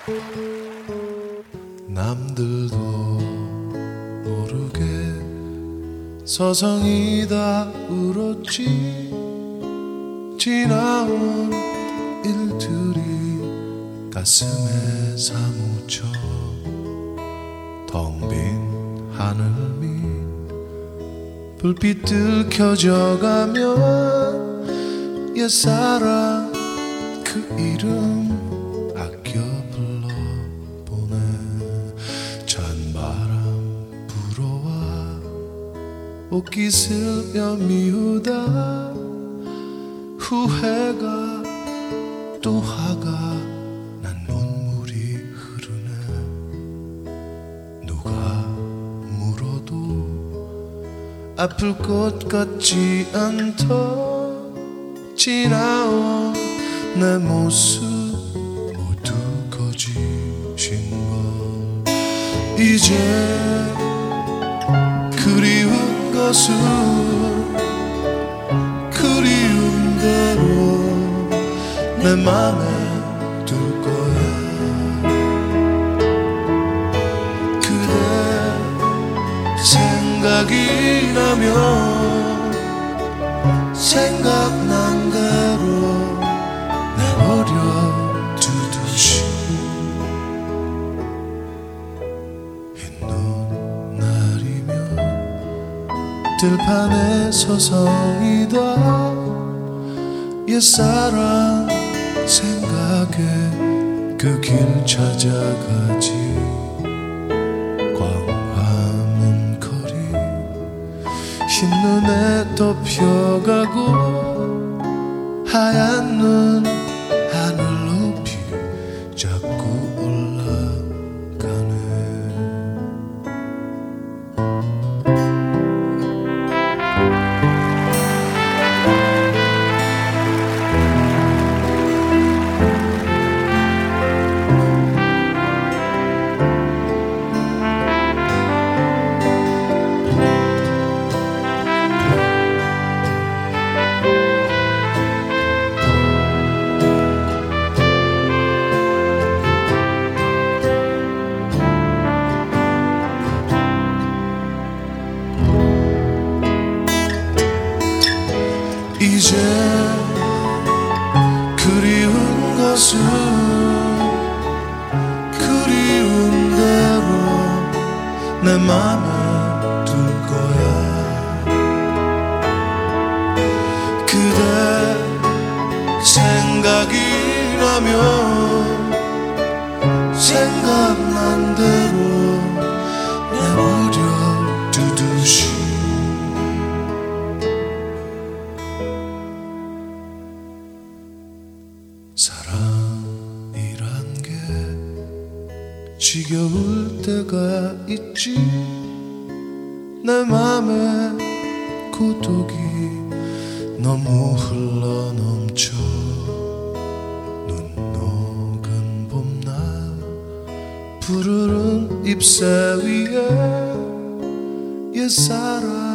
남들도 모르게 서성이 다 울었지. 지나온 일들이 가슴에 사무쳐 텅 빈 하늘 밑 불빛들 켜져가면 옛사랑 그 이름 아껴 불러보네. 찬바람 불어와 옷깃을 여미우다 후회가 또 화가 난 눈물이 흐르네. 누가 물어도 아플 것 같지 않다. 지나온 내 모습 모두 거짓인 걸. 이제 그리운 것은 그리운 대로 내 맘에 둘 거야. 그대 생각이 나면 생각난 대로 내버려 두듯이 흰 눈날이면 들판에 서성이다. 옛사랑 생각에 그 길 찾아가지. 광화문 거리 흰눈에 덮여가고 하얀 눈 하늘 높이 자꾸 올라가네. 이제 그리운 것은 그리운 대로 내 맘에 둘 거야. 그대 생각이 나면 생각난 대로 내버려 두듯이. 사랑이란 게 지겨울 때가 있지. 내 맘에 고독이 너무 흘러넘쳐. 눈 녹은 봄날 푸르른 잎새 위에 옛사랑